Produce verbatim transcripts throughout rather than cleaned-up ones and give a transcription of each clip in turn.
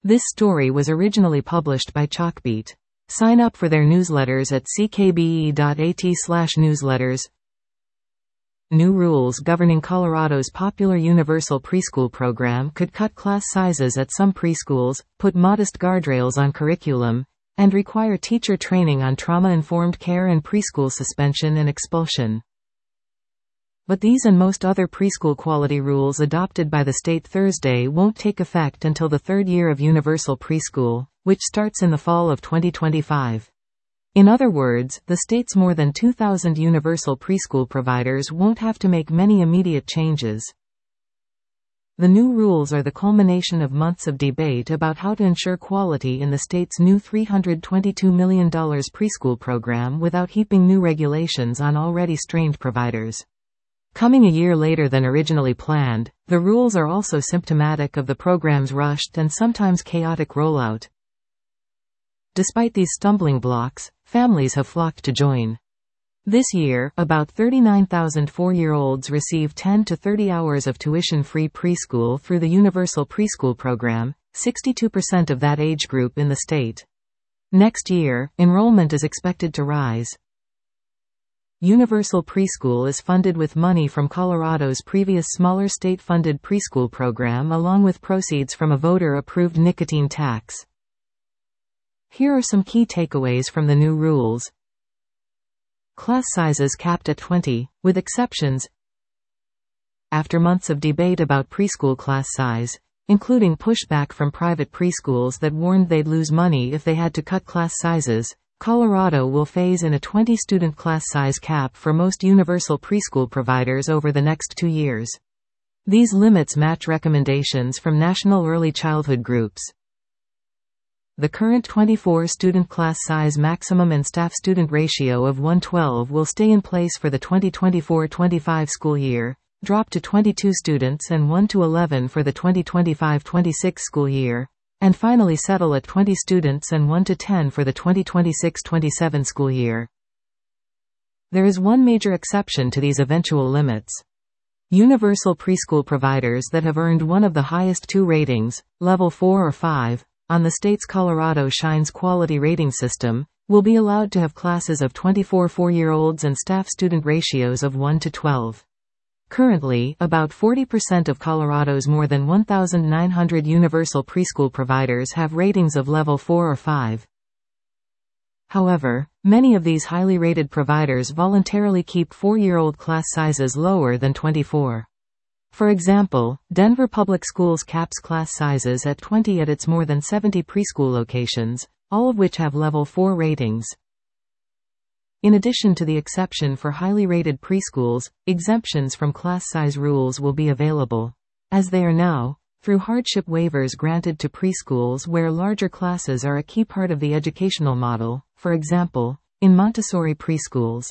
This story was originally published by Chalkbeat. Sign up for their newsletters at c k b e dot a t slash newsletters. New rules governing Colorado's popular universal preschool program could cut class sizes at some preschools, put modest guardrails on curriculum, and require teacher training on trauma-informed care and preschool suspension and expulsion. But these and most other preschool quality rules adopted by the state Thursday won't take effect until the third year of universal preschool, which starts in the fall of twenty twenty-five. In other words, the state's more than two thousand universal preschool providers won't have to make many immediate changes. The new rules are the culmination of months of debate about how to ensure quality in the state's new three hundred twenty-two million dollars preschool program without heaping new regulations on already strained providers. Coming a year later than originally planned, the rules are also symptomatic of the program's rushed and sometimes chaotic rollout. Despite these stumbling blocks, families have flocked to join. This year, about thirty-nine thousand four-year-olds receive ten to thirty hours of tuition-free preschool through the Universal Preschool Program, sixty-two percent of that age group in the state. Next year, enrollment is expected to rise. Universal Preschool is funded with money from Colorado's previous smaller state-funded preschool program along with proceeds from a voter-approved nicotine tax. Here are some key takeaways from the new rules. Class sizes capped at twenty, with exceptions. After months of debate about preschool class size, including pushback from private preschools that warned they'd lose money if they had to cut class sizes, Colorado will phase in a twenty-student class size cap for most universal preschool providers over the next two years. These limits match recommendations from national early childhood groups. The current twenty-four student class size maximum and staff-student ratio of one to twelve will stay in place for the twenty twenty-four twenty-five school year, drop to twenty-two students and one to eleven for the twenty twenty-five twenty-six school year, and finally settle at twenty students and one to ten for the twenty twenty-six twenty-seven school year. There is one major exception to these eventual limits. Universal preschool providers that have earned one of the highest two ratings, level four or five, on the state's Colorado Shines quality rating system, will be allowed to have classes of twenty-four four-year-olds and staff-student ratios of one to twelve. Currently, about forty percent of Colorado's more than one thousand nine hundred universal preschool providers have ratings of level four or five. However, many of these highly rated providers voluntarily keep four-year-old class sizes lower than twenty-four. For example, Denver Public Schools caps class sizes at twenty at its more than seventy preschool locations, all of which have level four ratings. In addition to the exception for highly rated preschools, exemptions from class size rules will be available, as they are now, through hardship waivers granted to preschools where larger classes are a key part of the educational model, for example, in Montessori preschools.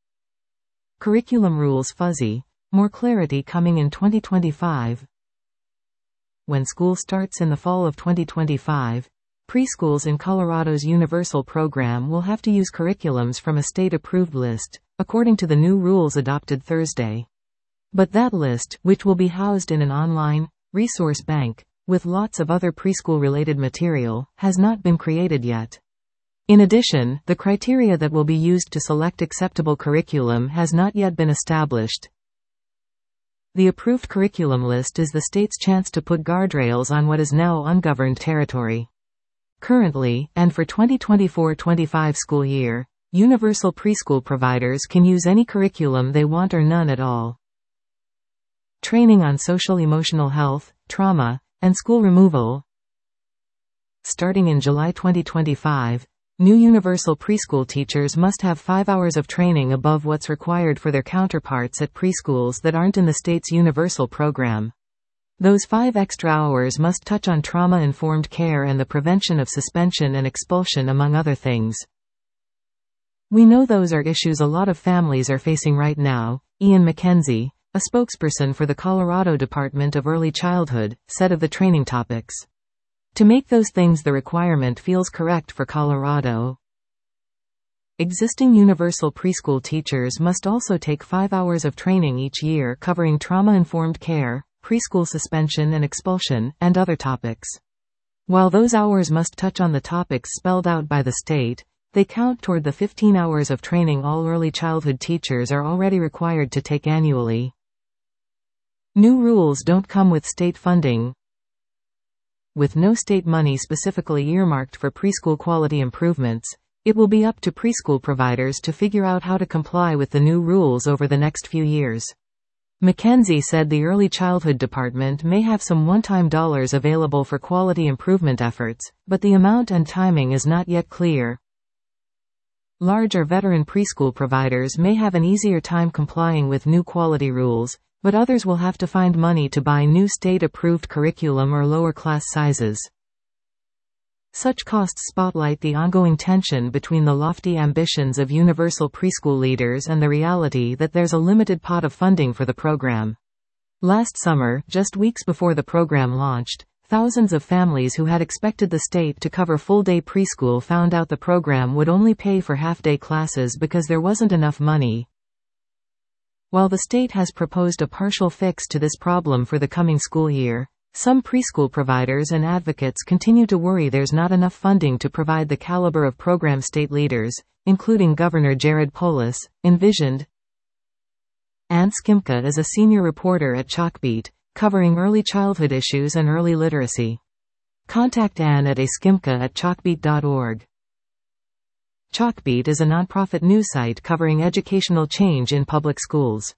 Curriculum rules fuzzy. More clarity coming in twenty twenty-five. When school starts in the fall of twenty twenty-five, preschools in Colorado's universal program will have to use curriculums from a state-approved list, according to the new rules adopted Thursday. But that list, which will be housed in an online resource bank, with lots of other preschool-related material, has not been created yet. In addition, the criteria that will be used to select acceptable curriculum has not yet been established. The approved curriculum list is the state's chance to put guardrails on what is now ungoverned territory. Currently, and for twenty twenty-four twenty-five school year, universal preschool providers can use any curriculum they want or none at all. Training on social-emotional health, trauma, and school removal. Starting in July twenty twenty-five, new universal preschool teachers must have five hours of training above what's required for their counterparts at preschools that aren't in the state's universal program. Those five extra hours must touch on trauma-informed care and the prevention of suspension and expulsion, among other things. We know those are issues a lot of families are facing right now, Ian McKenzie, a spokesperson for the Colorado Department of Early Childhood, said of the training topics. To make those things the requirement feels correct for Colorado. Existing universal preschool teachers must also take five hours of training each year covering trauma-informed care, preschool suspension and expulsion, and other topics. While those hours must touch on the topics spelled out by the state, they count toward the fifteen hours of training all early childhood teachers are already required to take annually. New rules don't come with state funding. With no state money specifically earmarked for preschool quality improvements, it will be up to preschool providers to figure out how to comply with the new rules over the next few years. McKenzie said the Early Childhood Department may have some one-time dollars available for quality improvement efforts, but the amount and timing is not yet clear. Large or veteran preschool providers may have an easier time complying with new quality rules, but others will have to find money to buy new state-approved curriculum or lower class sizes. Such costs spotlight the ongoing tension between the lofty ambitions of universal preschool leaders and the reality that there's a limited pot of funding for the program. Last summer, just weeks before the program launched, thousands of families who had expected the state to cover full-day preschool found out the program would only pay for half-day classes because there wasn't enough money. While the state has proposed a partial fix to this problem for the coming school year, some preschool providers and advocates continue to worry there's not enough funding to provide the caliber of program state leaders, including Governor Jared Polis, envisioned. Ann Skimka is a senior reporter at Chalkbeat, covering early childhood issues and early literacy. Contact Ann at a skimka at chalkbeat dot org. Chalkbeat is a nonprofit news site covering educational change in public schools.